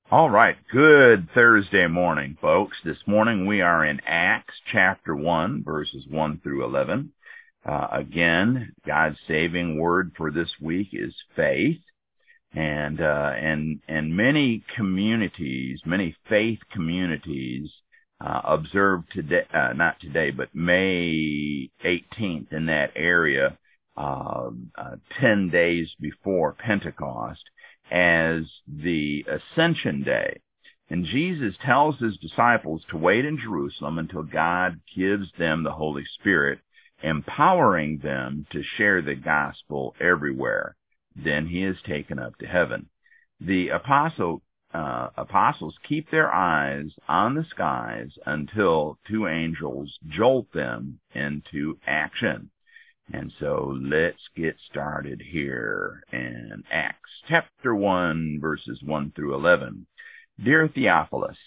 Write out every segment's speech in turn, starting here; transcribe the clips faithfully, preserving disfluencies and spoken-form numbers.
All right. Good Thursday morning, folks. This morning we are in Acts chapter one, verses one through eleven. Uh, again, God's saving word for this week is faith. And, uh, and, and many communities, many faith communities, uh, observe today, uh, not today, but May eighteenth in that area, uh, uh, ten days before Pentecost, as the Ascension Day. And Jesus tells his disciples to wait in Jerusalem until God gives them the Holy Spirit, empowering them to share the gospel everywhere. Then he is taken up to heaven. The apostle, uh, apostles keep their eyes on the skies until two angels jolt them into action. And so let's get started here in Acts chapter one, verses one through eleven. Dear Theophilus,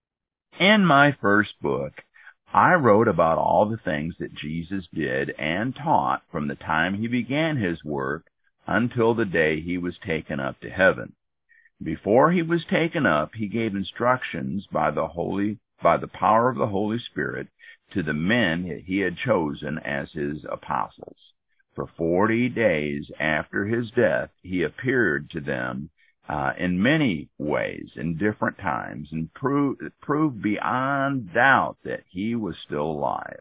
in my first book, I wrote about all the things that Jesus did and taught from the time he began his work until the day he was taken up to heaven. Before he was taken up, he gave instructions by the Holy, by the power of the Holy Spirit to the men he had chosen as his apostles. For forty days after his death, he appeared to them uh, in many ways, in different times, and proved, proved beyond doubt that he was still alive.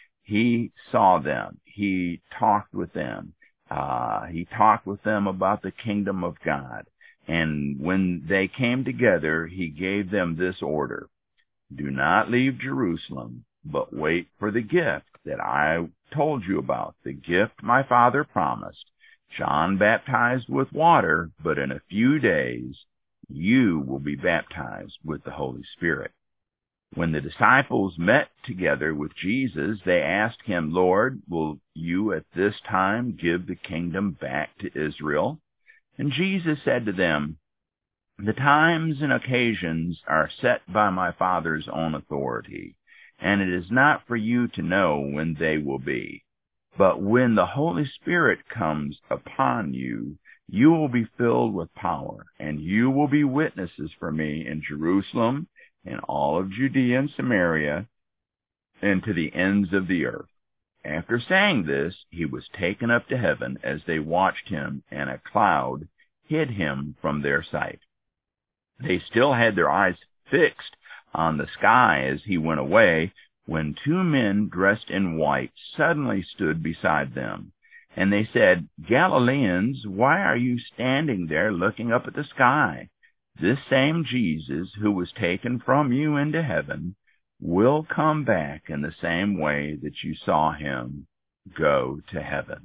He saw them. He talked with them. Uh, he talked with them about the kingdom of God. And when they came together, he gave them this order: do not leave Jerusalem, but wait for the gift that I told you about, the gift my Father promised. John baptized with water, but in a few days you will be baptized with the Holy Spirit. When the disciples met together with Jesus, they asked him, Lord, will you at this time give the kingdom back to Israel? And Jesus said to them, the times and occasions are set by my Father's own authority, and it is not for you to know when they will be. But when the Holy Spirit comes upon you, you will be filled with power, and you will be witnesses for me in Jerusalem, in all of Judea and Samaria, and to the ends of the earth. After saying this, he was taken up to heaven as they watched him, and a cloud hid him from their sight. They still had their eyes fixed on the sky as he went away, when two men dressed in white suddenly stood beside them. And they said, Galileans, why are you standing there looking up at the sky? This same Jesus who was taken from you into heaven will come back in the same way that you saw him go to heaven.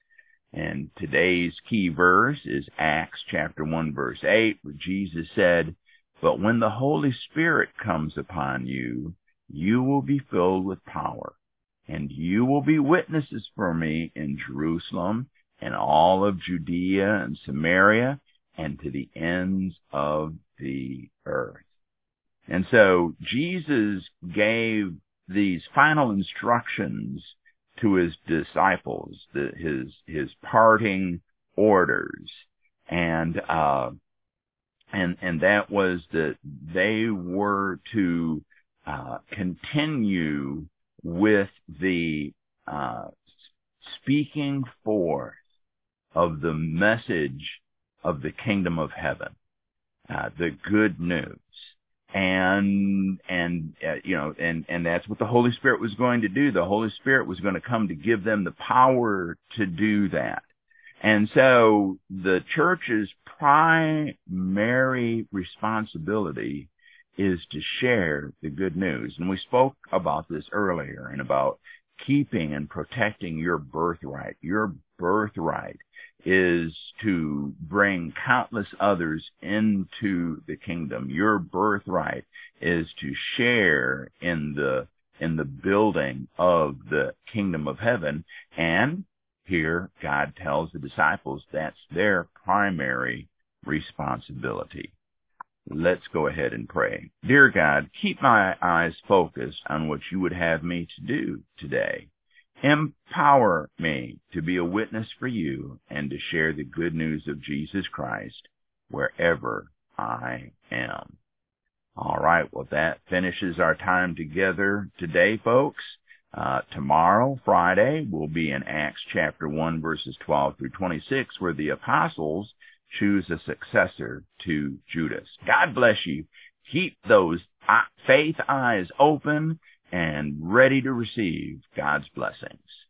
And today's key verse is Acts chapter one, verse eight, where Jesus said, but when the Holy Spirit comes upon you, you will be filled with power, and you will be witnesses for me in Jerusalem and all of Judea and Samaria and to the ends of the earth. And so Jesus gave these final instructions to his disciples, the, his his parting orders, and uh, and and that was that they were to uh, continue with the uh, speaking forth of the message of the kingdom of heaven, uh, the good news. And, and, uh, you know, and, and that's what the Holy Spirit was going to do. The Holy Spirit was going to come to give them the power to do that. And so the church's primary responsibility is to share the good news. And we spoke about this earlier, and about keeping and protecting your birthright. Your birthright is to bring countless others into the kingdom. Your birthright is to share in the in the building of the kingdom of heaven. And here God tells the disciples that's their primary responsibility. Let's go ahead and pray. Dear God, keep my eyes focused on what you would have me to do today. Empower me to be a witness for you and to share the good news of Jesus Christ wherever I am. All right, well, that finishes our time together today, folks. Uh, tomorrow, Friday, we'll be in Acts chapter one, verses twelve through twenty-six, where the apostles choose a successor to Judas. God bless you. Keep those faith eyes open and ready to receive God's blessings.